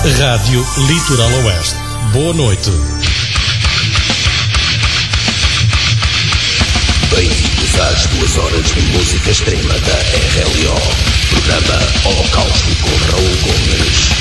Rádio Litoral Oeste. Boa noite. Bem-vindos às 2 horas de música extrema da RLO. Programa Holocausto com Raul Gomes.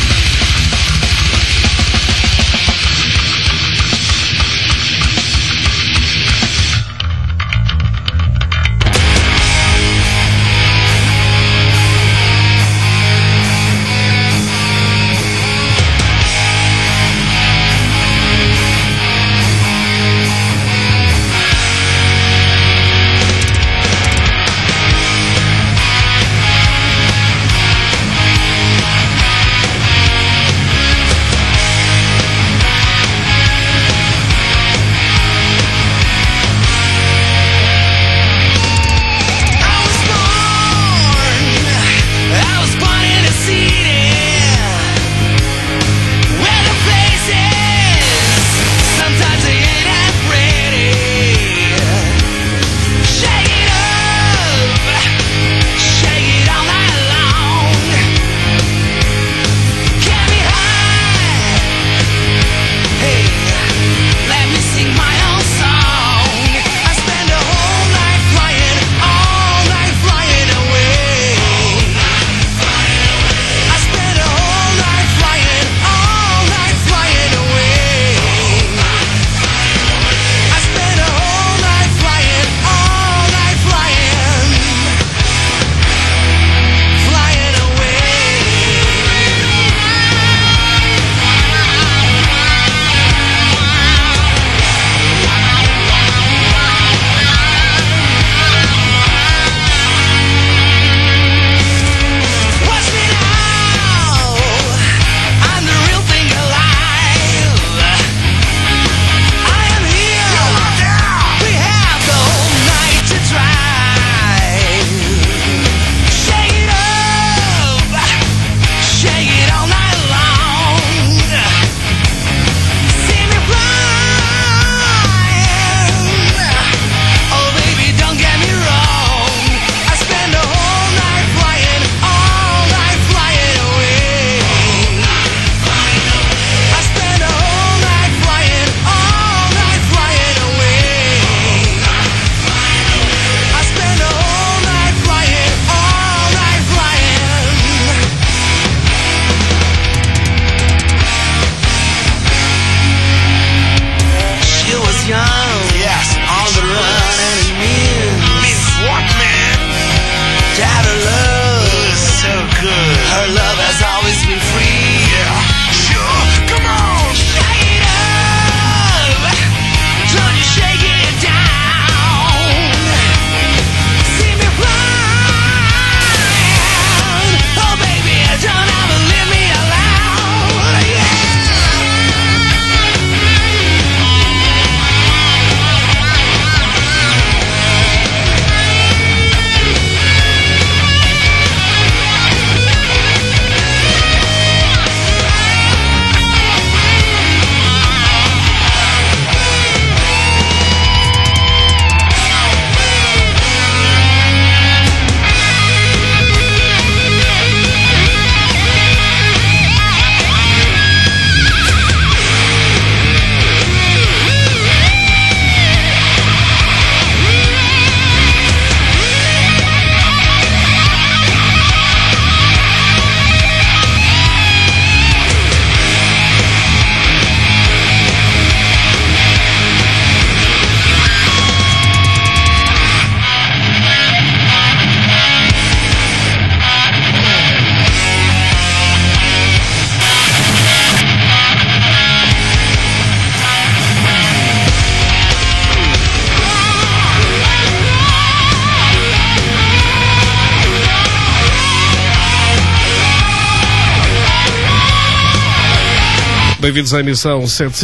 Bem-vindos à emissão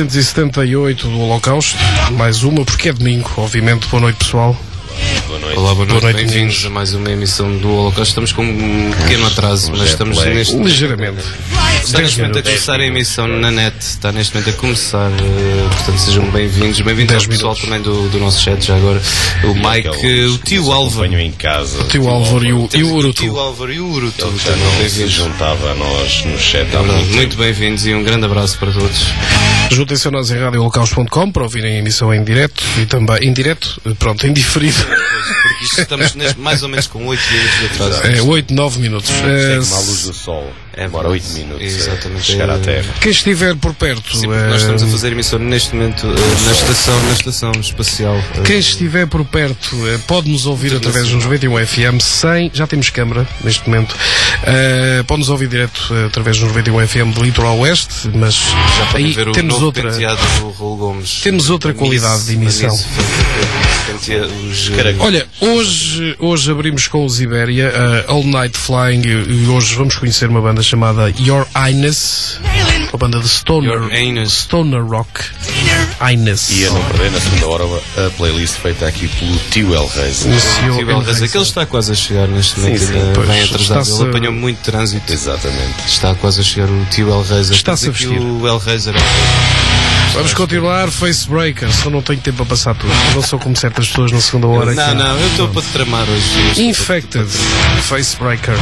778 do Holocausto. Mais uma, porque é domingo, obviamente. Boa noite, pessoal. Boa noite. Olá, boa noite. Bem-vindos a mais uma emissão do Holocausto. Estamos com um pequeno atraso, mas estamos neste... Ligeiramente. 10 neste momento a minutos. começar a emissão na net. Está neste momento a começar. Portanto, sejam bem-vindos. Bem-vindos ao pessoal também do nosso chat. Já agora, o Mike, o tio Álvaro. Em casa. O tio Álvaro e o Urutu. O tio Álvaro e o Urutu. Ele se juntava a nós no chat. Muito bem-vindos e um grande abraço para todos. Juntem-se a nós em radioholocaust.com para ouvirem a emissão em direto e também em direto, pronto, em diferido. Porque isto estamos mais ou menos com 8 minutos de atraso. 8, 9 minutos. Segue-me à luz do sol. Demora 8 minutos exatamente, a chegar à Terra. Quem estiver por perto. Sim, nós estamos a fazer emissão neste momento na estação espacial. Quem estiver por perto pode nos ouvir através dos 91 FM 100. Já temos câmara neste momento. Pode nos ouvir direto através dos 91 FM do Litoral Oeste, mas já aí ver temos o outra. Do Raul Gomes. Temos outra qualidade de emissão. Olha, hoje abrimos com os Ibéria, All Night Flying, e hoje vamos conhecer uma banda chamada Your Highness, uma banda de Stoner Rock. Highness. E a não perder na segunda hora a playlist feita aqui pelo Tio Hellraiser. Tio Hellraiser, que ele está quase a chegar neste momento. Vem atrasado, ele apanhou muito trânsito. Exatamente. Está quase a chegar o Tio Hellraiser. Está-se a vestir. O Hellraiser Vamos continuar, Facebreaker, só não tenho tempo para passar tudo. Não sou como certas pessoas na segunda hora. Não, eu estou para te tramar hoje. Infected, Facebreaker.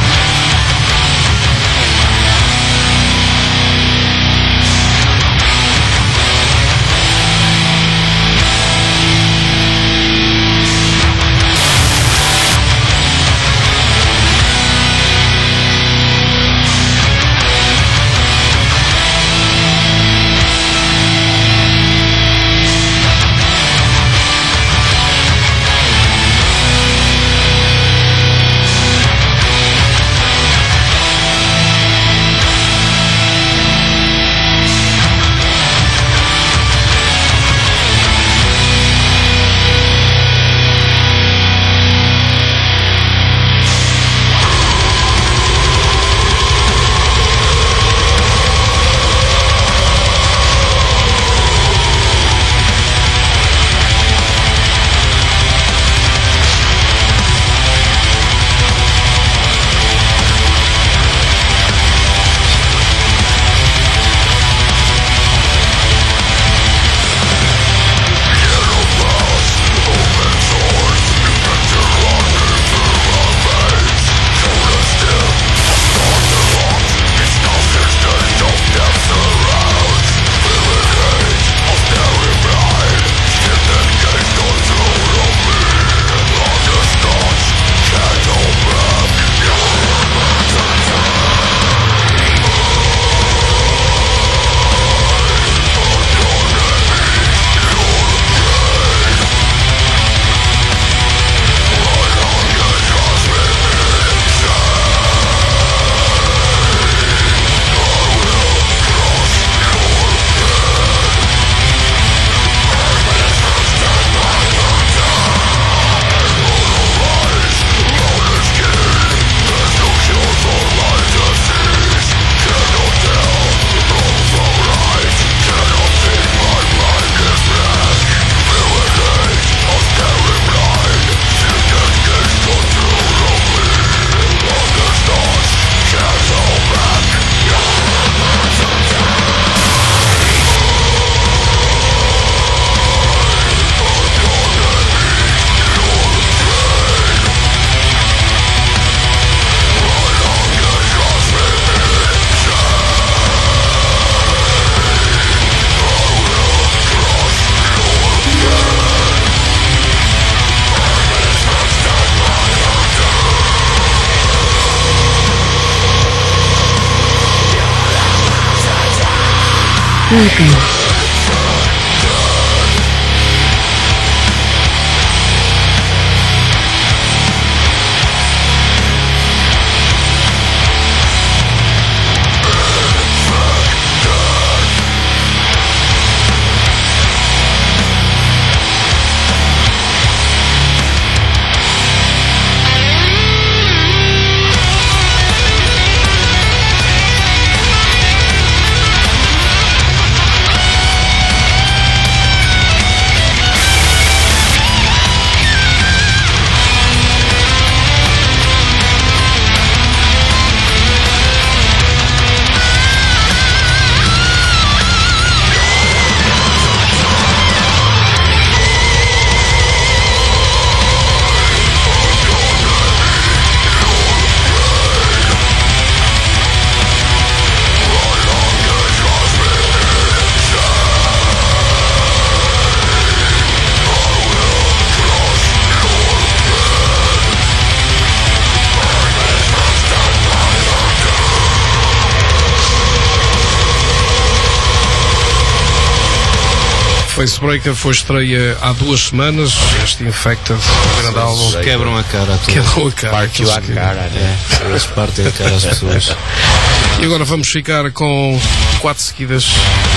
Facebreaker foi estreia há 2 semanas. Este Infected, grande álbum. Quebram a cara a todos. Quebram a cara. Partiu a cara, né? Eles partem a cara às pessoas. E agora vamos ficar com 4 seguidas.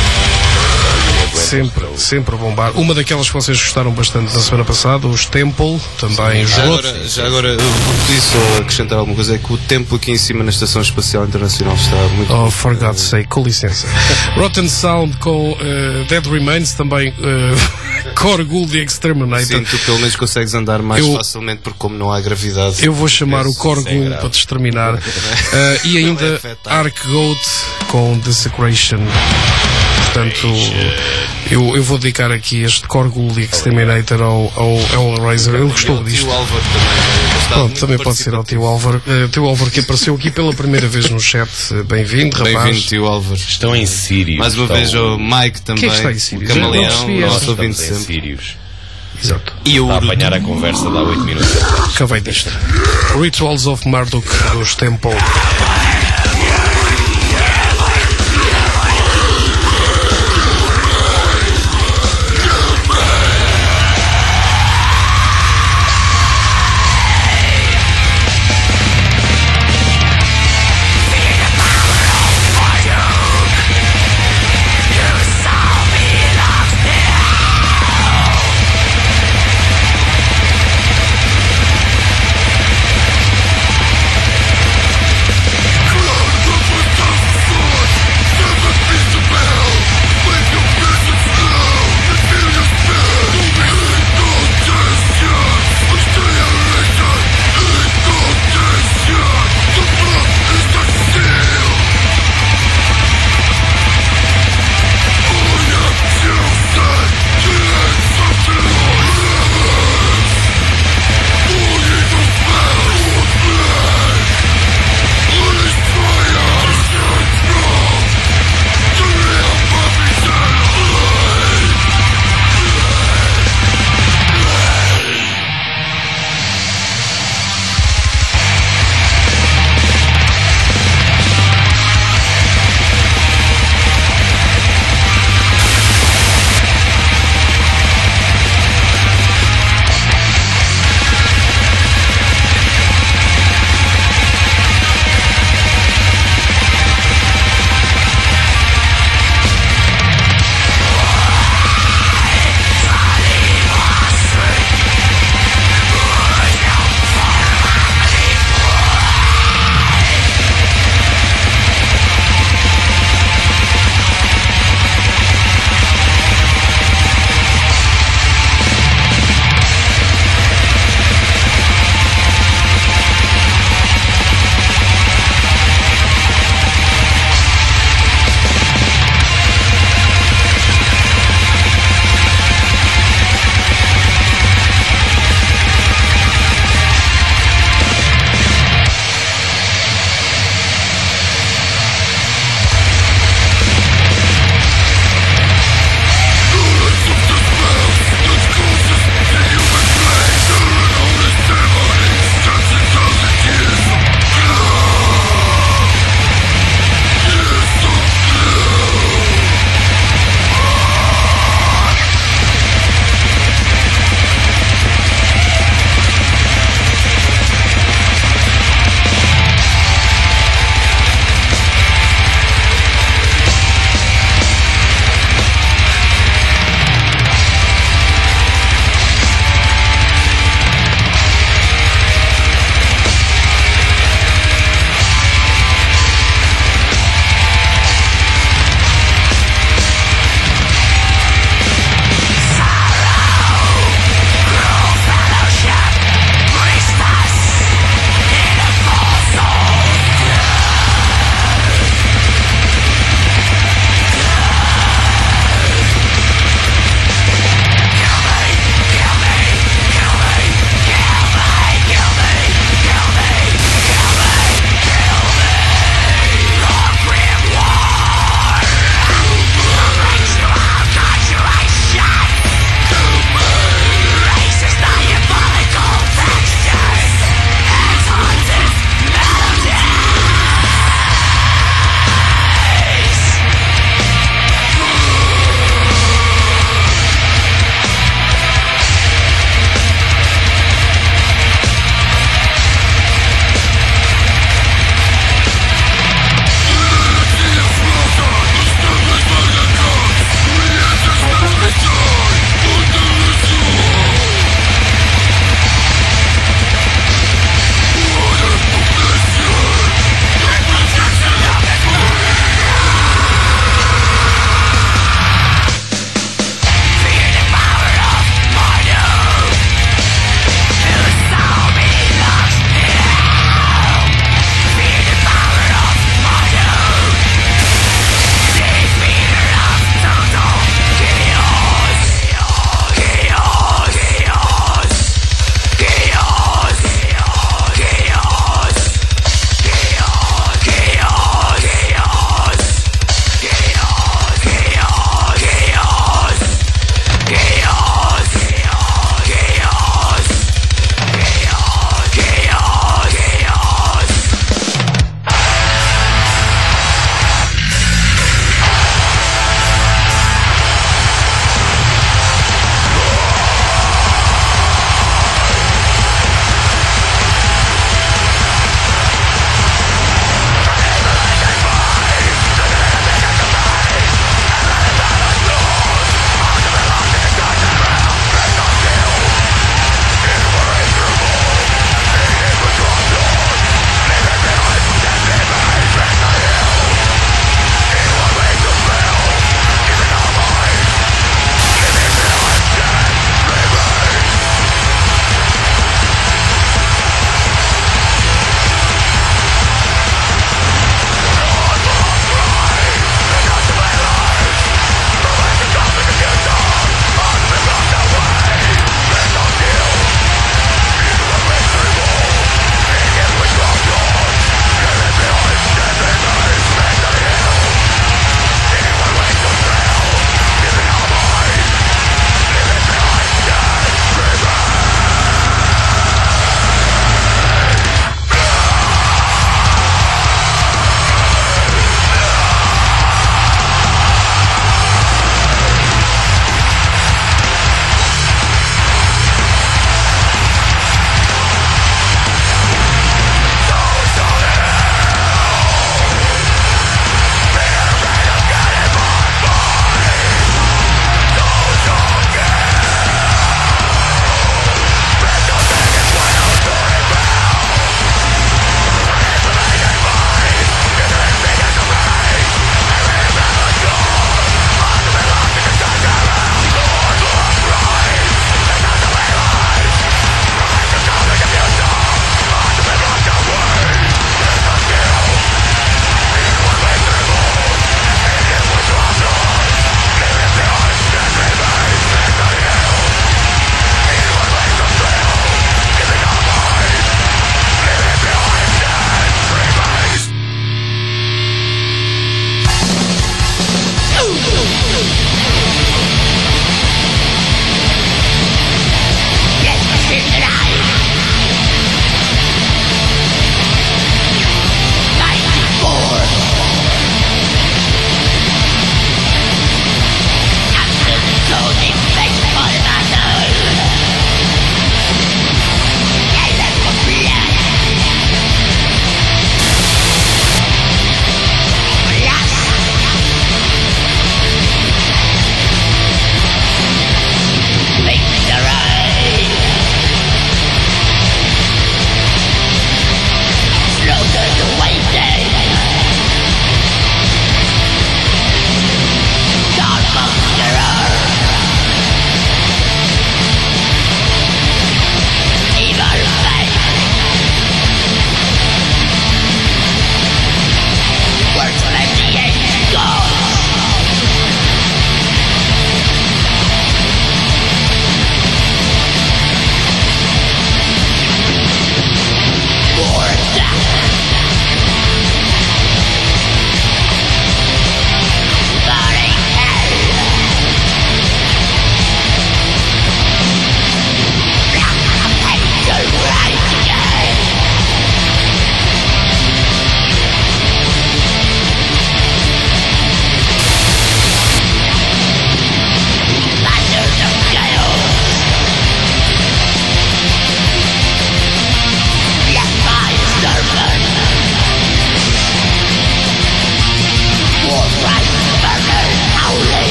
Sempre a bombar. Uma daquelas que vocês gostaram bastante na semana passada, os Temple, também os Já agora, eu podia só acrescentar alguma coisa, é que o tempo aqui em cima na Estação Espacial Internacional está muito... Oh, for God's sake, com licença. Rotten Sound com Dead Remains, também Korgul the Exterminator. Sim, tu pelo menos consegues andar mais facilmente porque como não há gravidade. Eu vou chamar o Korgul para te exterminar. E ainda Ark Goat com Desecration. Portanto, eu vou dedicar aqui este Korgul the Exterminator ao Hellraiser. Ele gostou disto. Pronto, também pode ser ao Tio Álvaro. Tio Álvaro que apareceu aqui pela primeira vez no chat. Bem-vindo, rapaz. Bem-vindo, Tio Álvaro. Estão em Sirius. Mais uma vez o Mike também. Quem é que está em Sirius? O Camaleão, nosso ouvinte sempre. Sirius. Exato. E Está a apanhar a conversa de há 8 minutos. Acabei disto. Rituals of Marduk dos Temple.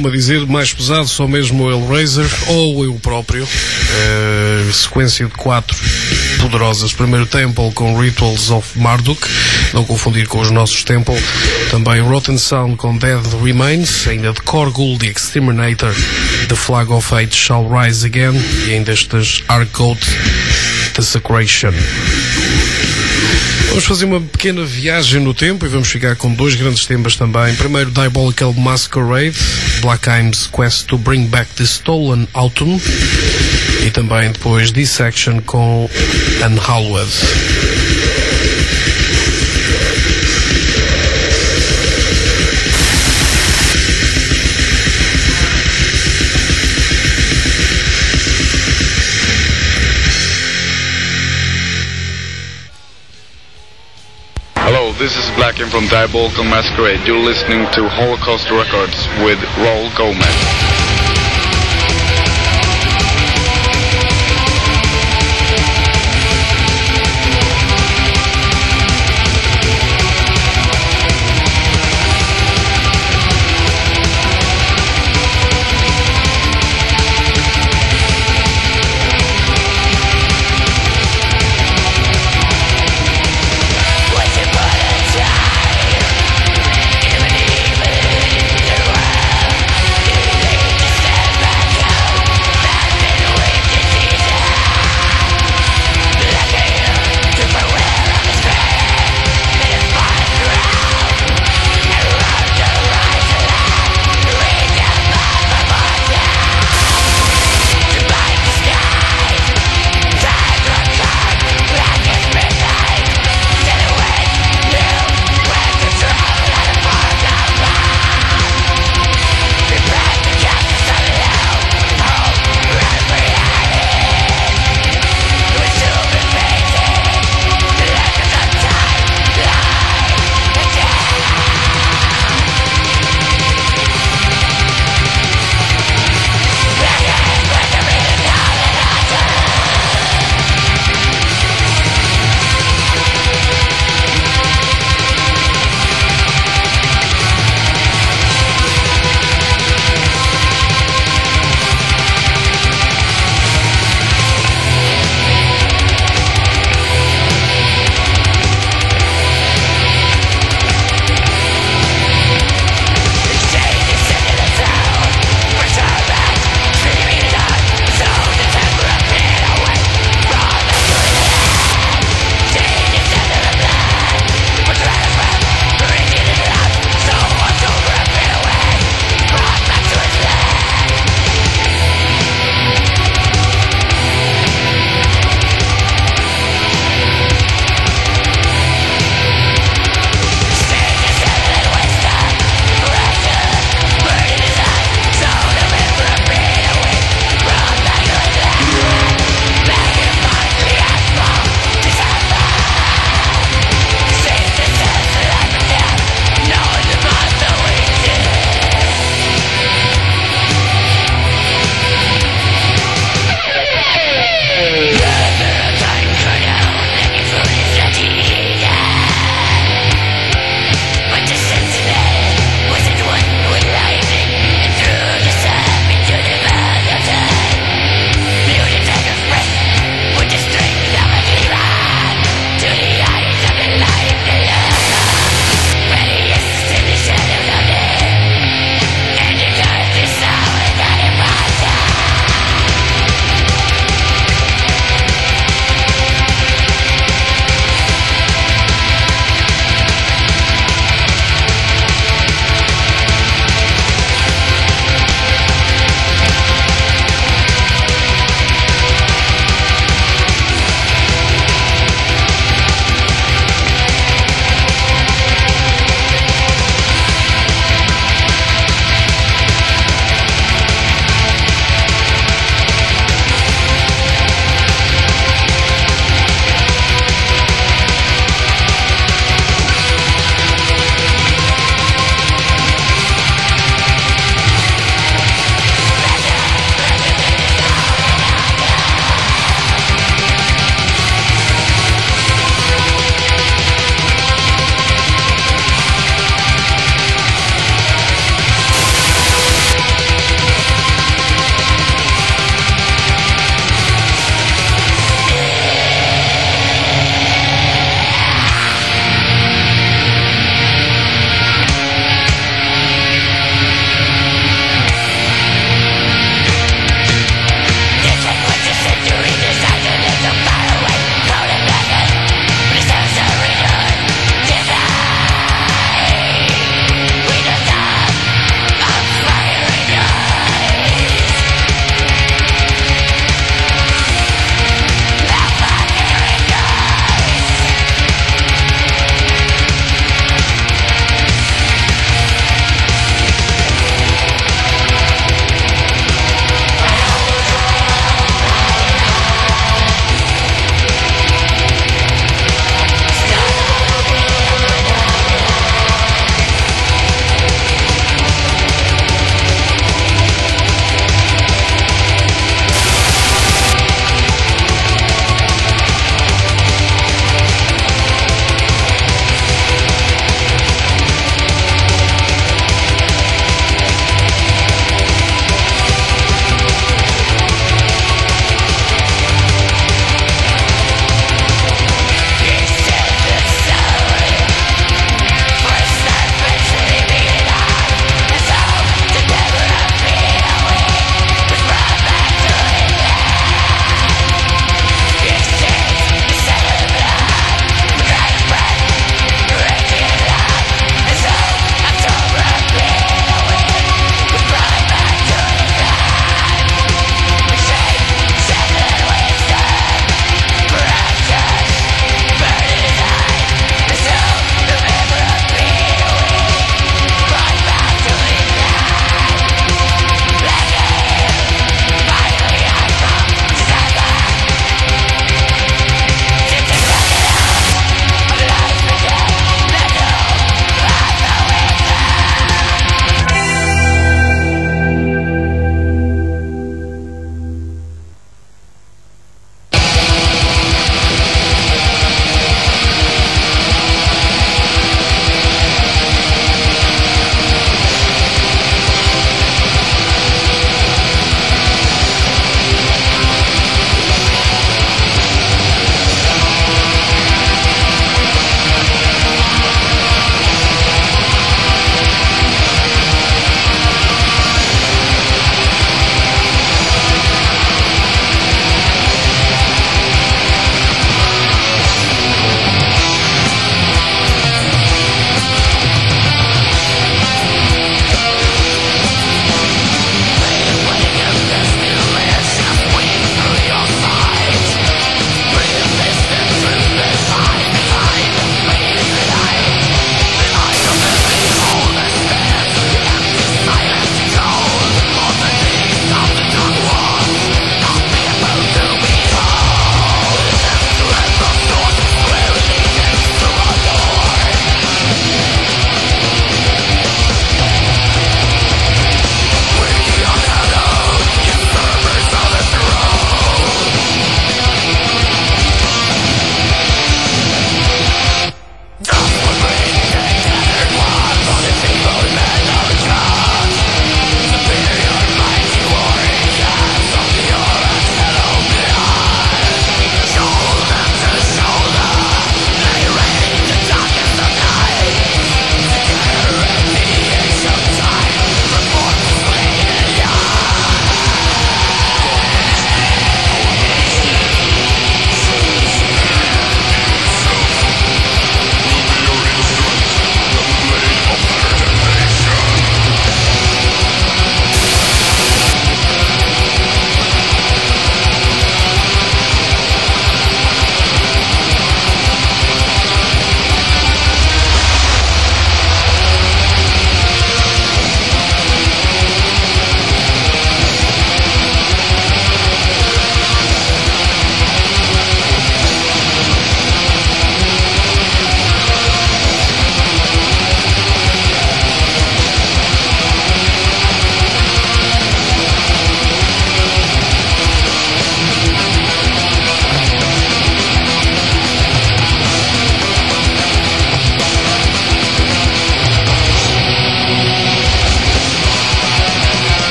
costuma dizer, mais pesado, só mesmo o Hellraiser ou eu próprio. Sequência de 4 poderosas. Primeiro Temple com Rituals of Marduk, não confundir com os nossos Temple. Também Rotten Sound com Dead Remains, ainda de Korgul, The Exterminator, The Flag of Hate Shall Rise Again, e ainda estas Argoat, Desecration. Vamos fazer uma pequena viagem no tempo e vamos ficar com 2 grandes temas também. Primeiro, Diabolical Masquerade, Black Imes Quest to Bring Back the Stolen Autumn, e também depois Dissection com Unhallowed. Hello, this is Black M from Diabolical Masquerade. You're listening to Holocaust Records with Raul Gomez. Even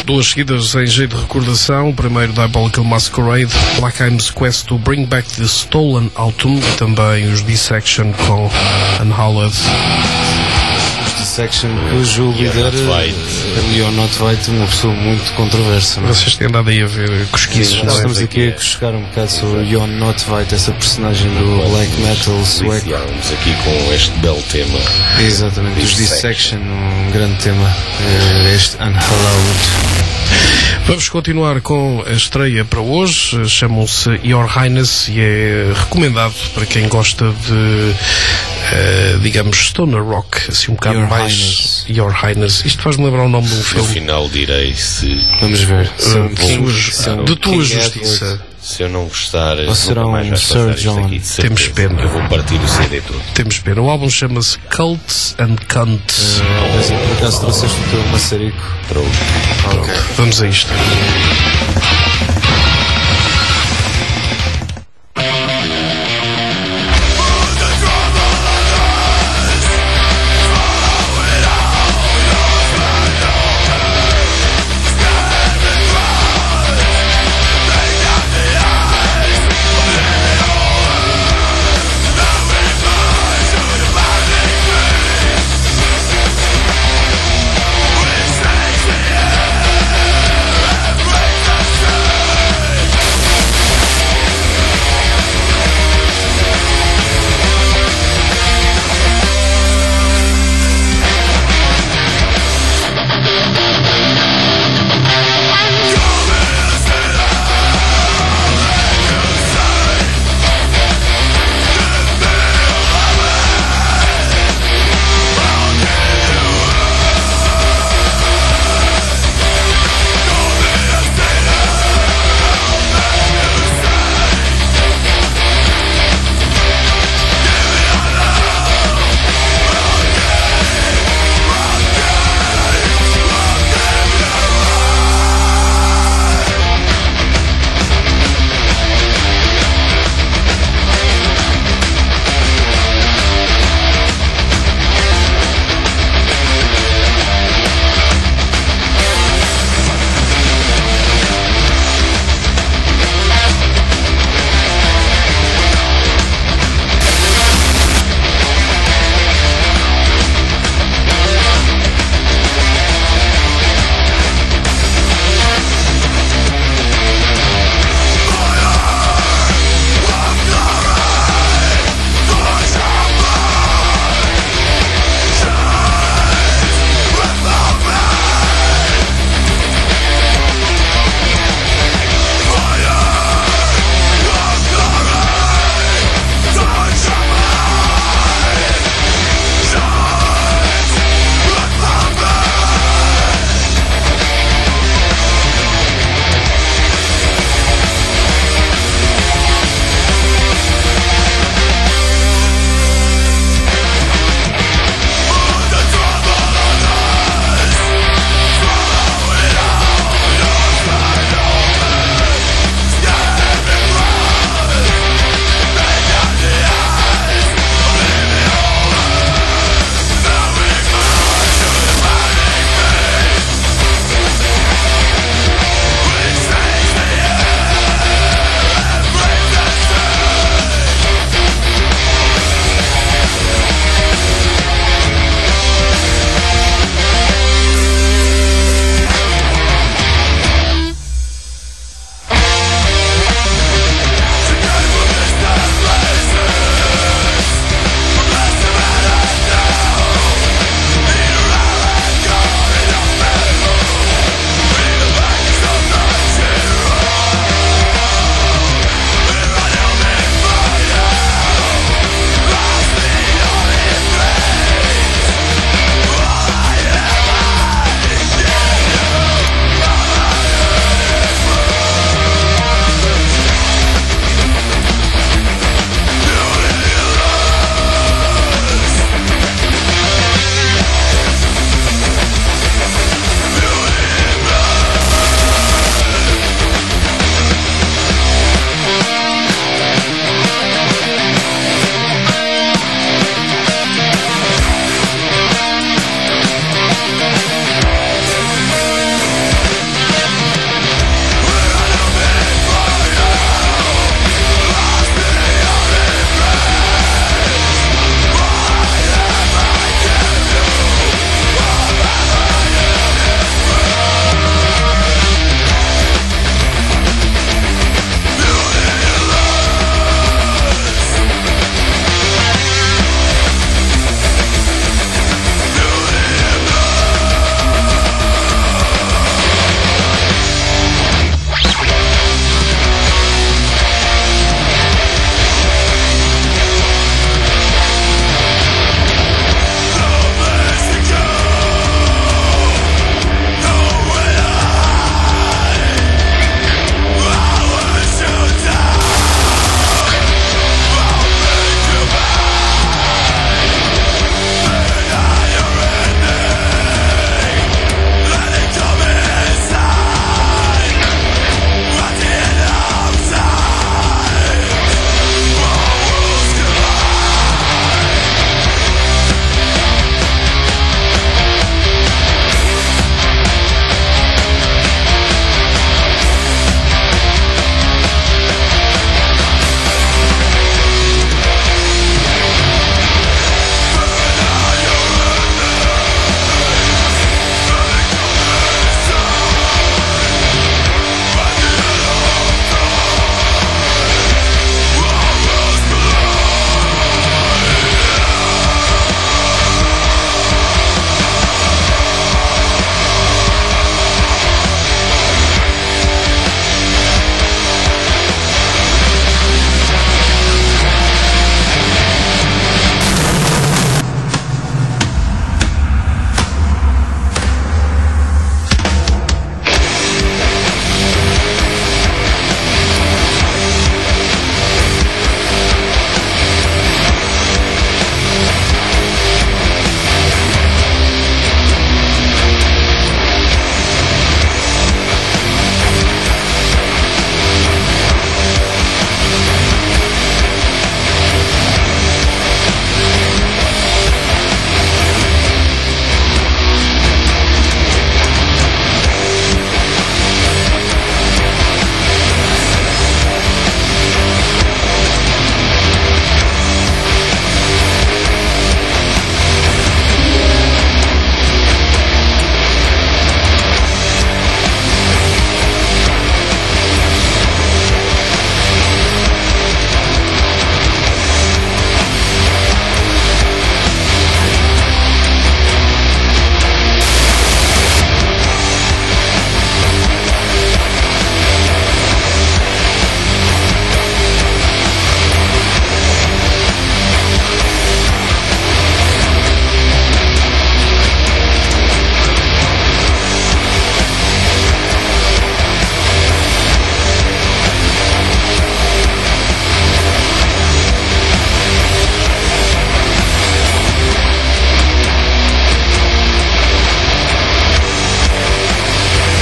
duas seguidas em jeito de recordação. O primeiro, Diabolical Masquerade, Black Iron's Quest to Bring Back the Stolen Autumn, e também os Dissection com Unhallowed. Dissection, cujo líder, You're Not White, uma pessoa muito controversa. Vocês têm andado aí a ver cosquices. Nós estamos aqui a cuscar um bocado sobre You're Not White, essa personagem do black metal sueco. Aqui com este belo tema. Exatamente, os Dissection, um grande tema, este Unhallowed. Vamos continuar com a estreia para hoje. Chamam-se Your Highness e é recomendado para quem gosta de, digamos, stoner rock, assim um bocado Your mais Highness. Your Highness. Isto faz-me lembrar o nome de um No filme. final direi se... Vamos ver. De tua justiça. Se eu não gostar, ou será nunca mais um vais Sir passar isto John. aqui, de certeza. Temos pena. Eu vou partir o CD todo. Temos pena. O álbum chama-se Cults and Cunts. Mas por acaso trouxeste o teu maçarico? Pronto. Vamos a isto. We'll be right back.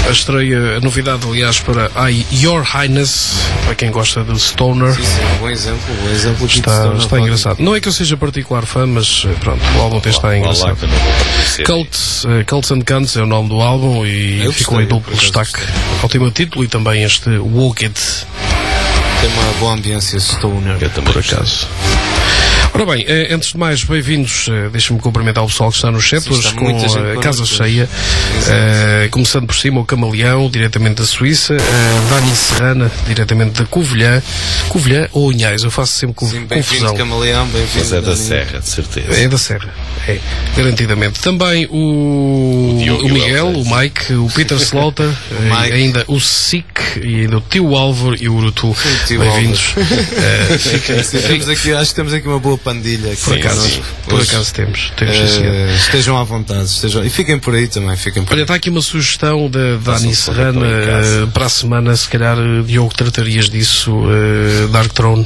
A estreia, a novidade, aliás, para Your Highness, para quem gosta do Stoner. Sim, bom exemplo está engraçado. Não é que eu seja particular fã, mas pronto, o álbum está engraçado. Cults and Guns é o nome do álbum e ficou em duplo destaque ao tema título e também este Walk It. Tem uma boa ambiência Stoner, por acaso. Ora bem, antes de mais, bem-vindos. Deixa-me cumprimentar o pessoal que está no chat, hoje com a casa cheia. Começando por cima, o Camaleão, diretamente da Suíça. Dani Serrana, diretamente da Covilhã. Covilhã ou Unhais, eu faço sempre confusão. Bem-vindo, Camaleão, bem-vindo. Mas é da Serra, de certeza. É da Serra, garantidamente. Também o Miguel, o Mike, o Peter Slaughter, ainda o Sick, e ainda o Tio Álvaro e o Urutu. Bem-vindos. Acho que temos aqui uma boa pandilha aqui. Por acaso temos estejam à vontade, e fiquem por aí também. Olha, está aqui uma sugestão da Dani Serrana para a semana, se calhar, Diogo, tratarias disso, Dark Throne.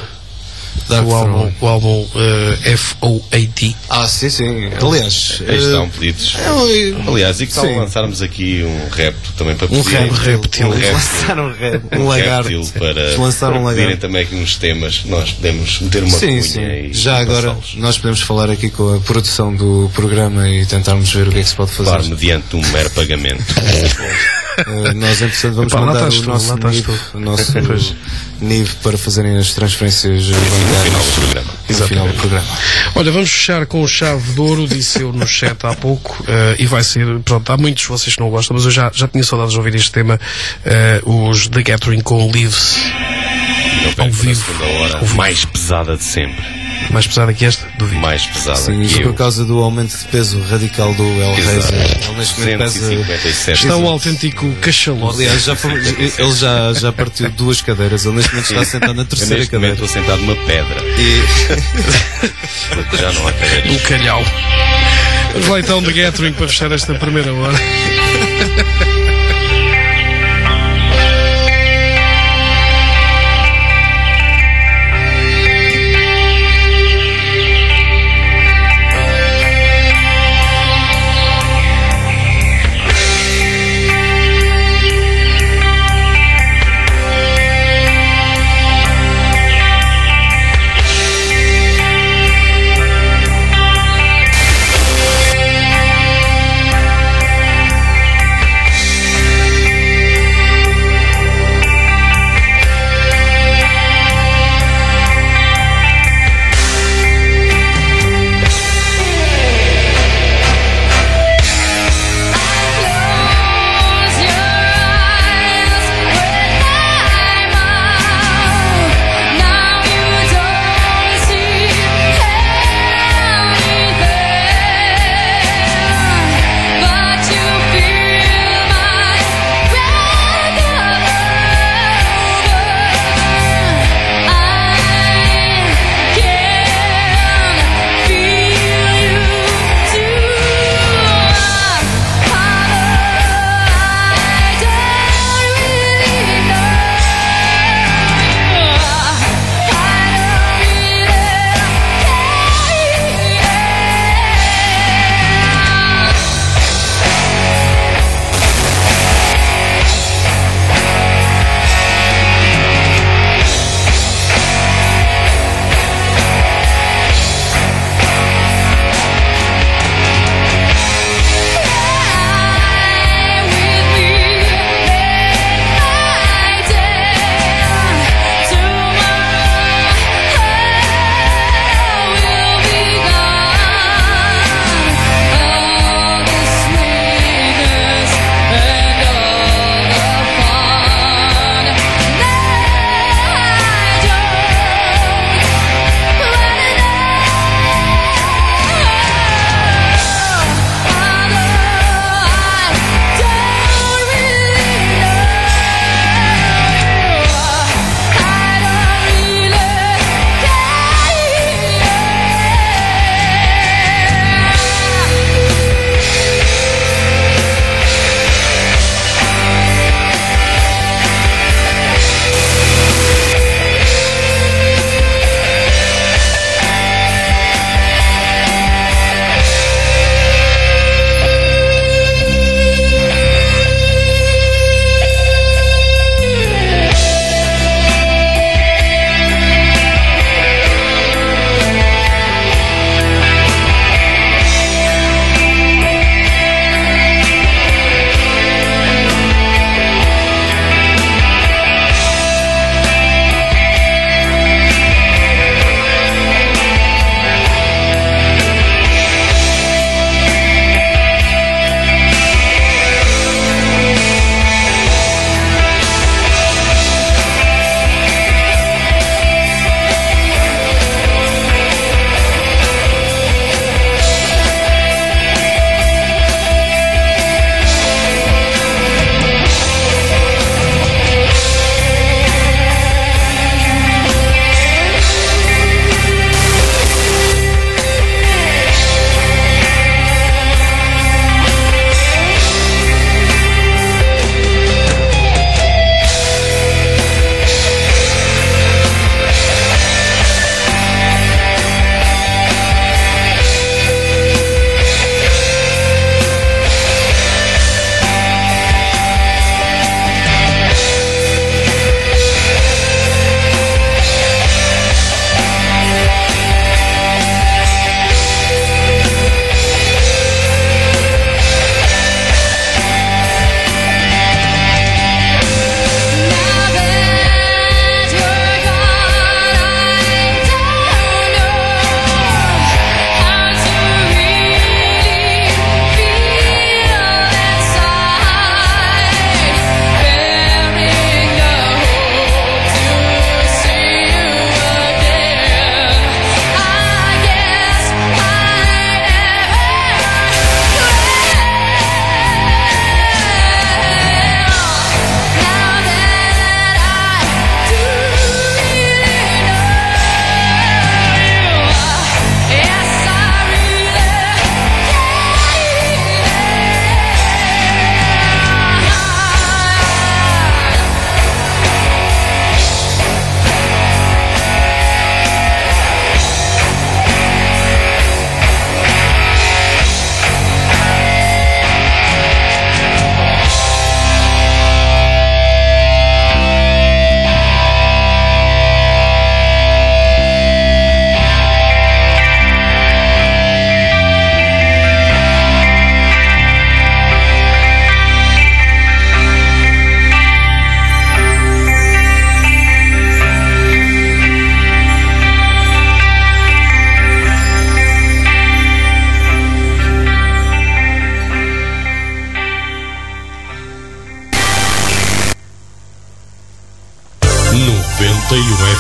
O álbum FOAD. Sim. Aliás, aí estão pedidos. Aliás, e que tal lançarmos aqui um repto também para pedir? Lançar um lagarto para lançar um lagarto. Pedirem também aqui uns temas, nós podemos meter uma cunha e já agora nós podemos falar aqui com a produção do programa e tentarmos ver o que é que se pode fazer. Claro, mediante um mero pagamento. Nós, entretanto, vamos mandar o nosso NIV para fazerem as transferências no final do programa. Olha, vamos fechar com chave de ouro, disse eu no chat há pouco, e vai ser, pronto, há muitos de vocês que não gostam, mas eu já tinha saudades de ouvir este tema, os The Gathering com Leaves ao vivo, mais pesada de sempre. Mais pesada que esta? Duvido. Mais pesada. Sim, isso por causa do aumento de peso radical do Hellraiser. Ele neste momento pesa... Está um autêntico cachalote. Aliás, ele já partiu 2 cadeiras. Ele neste momento está sentado na terceira cadeira. Estou sentado numa pedra. Já não há cadeiras. Um calhau. Vamos lá então de Gathering para fechar esta primeira hora.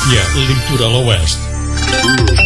FM, Litoral Oeste.